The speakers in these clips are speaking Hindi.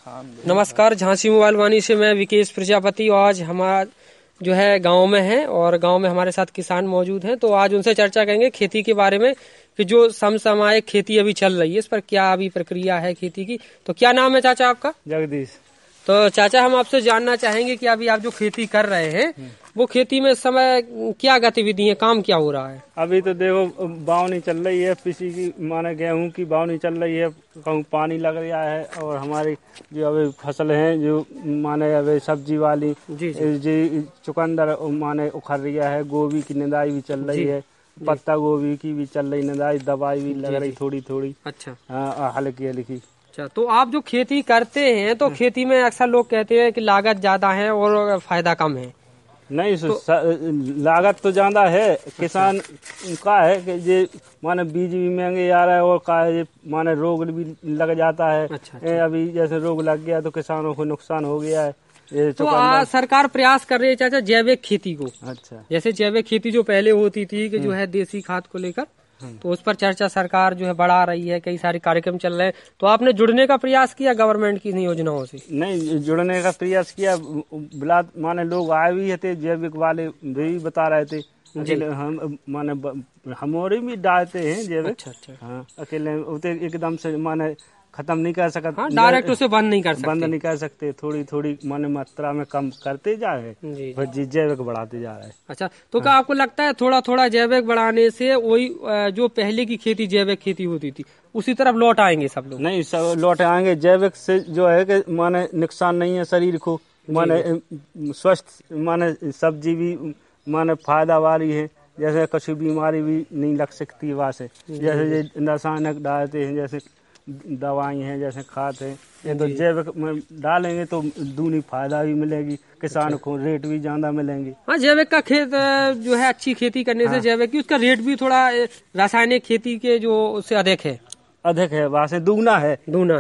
नमस्कार, झांसी मोबाइल वाणी से मैं विकेश प्रजापति। आज हमारा जो है गांव में है और गांव में हमारे साथ किसान मौजूद हैं, तो आज उनसे चर्चा करेंगे खेती के बारे में कि जो समसामयिक खेती अभी चल रही है इस पर क्या अभी प्रक्रिया है खेती की। तो क्या नाम है चाचा आपका? जगदीश। तो चाचा हम आपसे जानना चाहेंगे कि अभी आप जो खेती कर रहे हैं वो खेती में इस समय क्या गतिविधि है, काम क्या हो रहा है? अभी तो देखो बावनी चल रही है, पिसी की माने गेहूं की बावनी चल रही है, कहूँ पानी लग रहा है और हमारी जो अभी फसल है जो माने अभी सब्जी वाली जी चुकंदर माने उखड़ रहा है, गोभी की निंदाई भी चल रही है, पत्ता गोभी की भी चल रही निंदाई, दवाई भी लग रही थोड़ी थोड़ी। अच्छा, हल्की हल्की। अच्छा, तो आप जो खेती करते हैं तो खेती में अक्सर लोग कहते हैं कि लागत ज्यादा है और फायदा कम है। नहीं तो लागत तो ज्यादा है, किसान का है कि ये माने बीज भी महंगे आ रहा है और का है माने रोग भी लग जाता है। अच्छा। अभी जैसे रोग लग गया तो किसानों को नुकसान हो गया है। तो आज सरकार प्रयास कर रही है चाचा जैविक खेती को। अच्छा। जैसे जैविक खेती जो पहले होती थी कि जो है देसी खाद को लेकर, तो उस पर चर्चा सरकार जो है बढ़ा रही है, कई सारे कार्यक्रम चल रहे हैं। तो आपने जुड़ने का प्रयास किया गवर्नमेंट की इन योजनाओं से? नहीं, जुड़ने का प्रयास किया, बिलात माने लोग आए भी थे, जैविक वाले भी बता रहे थे। अकेले हम माने हमारे भी डालते हैं जैविक। अच्छा। हाँ, अकेले एकदम से माने खत्म नहीं कर सकते। हाँ, डायरेक्ट उसे बंद नहीं कर सकते। थोड़ी थोड़ी माने मात्रा में कम करते जा रहे हैं, जैविक बढ़ाते जा रहे हैं। अच्छा, तो क्या आपको लगता है थोड़ा थोड़ा जैविक बढ़ाने से वही जो पहले की खेती जैविक खेती होती थी उसी तरफ लौट आएंगे सब लोग? नहीं, सब लौट आएंगे। जैविक से जो है कि माने नुकसान नहीं है शरीर को, माने स्वस्थ माने सब्जी भी माने फायदा वाली है, जैसे कुछ बीमारी भी नहीं लग सकती वहाँ से। जैसे रासायनिक डालते हैं, जैसे दवाई हैं, जैसे खाद है, ये तो जैविक में डालेंगे तो दूनी फायदा भी मिलेगी किसान को, रेट भी ज्यादा मिलेंगे। हाँ, जैविक का खेत जो है अच्छी खेती करने से जैविक की उसका रेट भी थोड़ा रासायनिक खेती के जो उससे अधिक है, वहाँ से दूना है।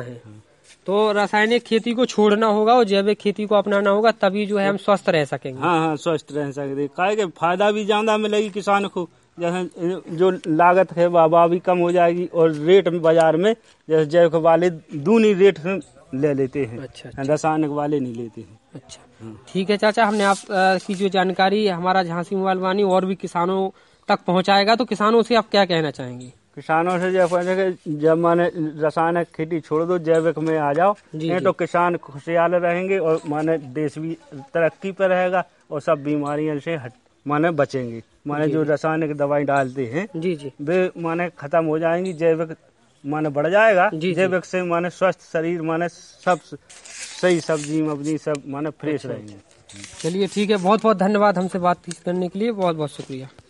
तो रासायनिक खेती को छोड़ना होगा और जैविक खेती को अपनाना होगा, तभी जो है हम स्वस्थ रह सकेंगे। हाँ, स्वस्थ रह सकते, काहे के फायदा भी ज्यादा मिलेगी किसान को। जैसे जो लागत है वह भी कम हो जाएगी और रेट बाजार में जैसे जैविक वाले दूनी रेट ले लेते हैं। अच्छा। रासायनिक वाले नहीं लेते हैं। अच्छा, ठीक है चाचा, हमने आप की जो जानकारी हमारा झांसी मोबाइल वाणी और भी किसानों तक पहुंचाएगा। तो किसानों से आप क्या कहना चाहेंगे? किसानों से जब माने रासायनिक खेती छोड़ दो, जैविक में आ जाओ, तो किसान खुशहाल रहेंगे और माने देश भी तरक्की पर रहेगा और सब बीमारियों से माने बचेंगे। माने जो रासायनिक दवाई डालते हैं वे माने खत्म हो जाएंगी, जैविक माने बढ़ जाएगा। जैविक से माने स्वस्थ शरीर माने सब सही सब्जी सब माने फ्रेश रहेंगे। चलिए ठीक है, बहुत बहुत धन्यवाद हमसे बातचीत करने के लिए, बहुत बहुत शुक्रिया।